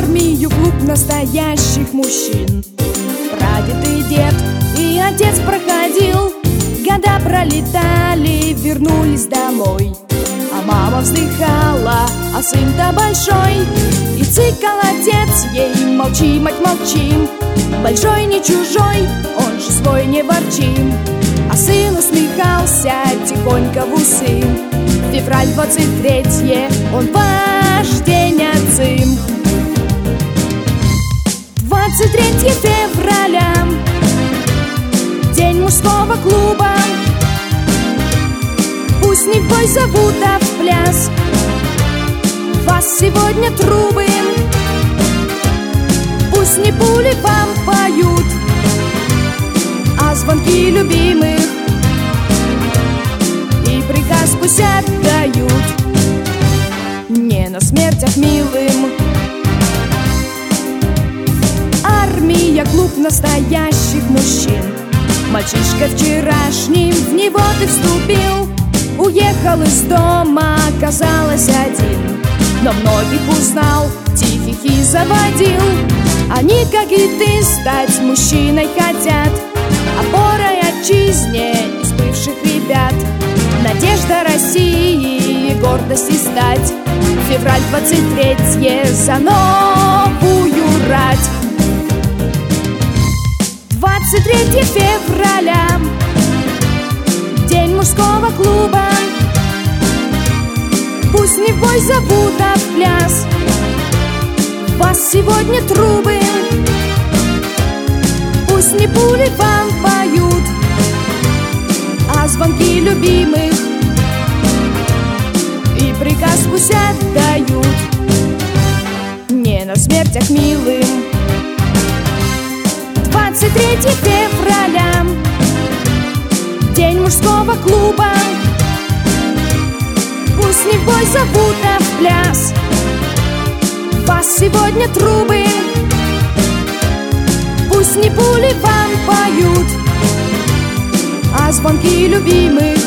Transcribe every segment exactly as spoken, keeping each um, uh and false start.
армию, клуб настоящих мужчин. Прадед и дед и отец проходил, года пролетали, вернулись домой. А мама вздыхала, а сын-то большой. И цикал отец ей: молчи, мать, молчи, большой не чужой, он же свой, не ворчи. А сын усмехался тихонько в усы. Февраль двадцать третье, он ваш день отцым. Двадцать третье февраля, день мужского клуба. Пусть не в бой зовут, а в пляс. Вас сегодня трубы, пусть не пули вам поют, а звонки любимых и приказ пусть отдают. Не на смертях милым. Армия, клуб настоящих мужчин. Мальчишка вчерашним в него ты вступил. Уехал из дома, оказалось один, но многих узнал, тихих и заводил. Они, как и ты, стать мужчиной хотят, опорой отчизне из бывших ребят. Надежда России и гордости стать. Февраль двадцать третье за новую рать. Двадцать третье февраля, день мужского клуба. Пусть не в бой зовут, а в пляс. Вас сегодня трубы, пусть не пули вам поют, а звонки любимых и приказ пусть отдают. Не на смертях милым. Двадцать третье февраля, день мужского клуба. Пусть не в бой зовут, а в пляс. Вас сегодня трубы, пусть не пули вам поют, а звонки любимых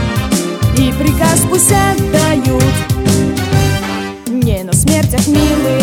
и приказ пусть отдают. Не на смертях милых.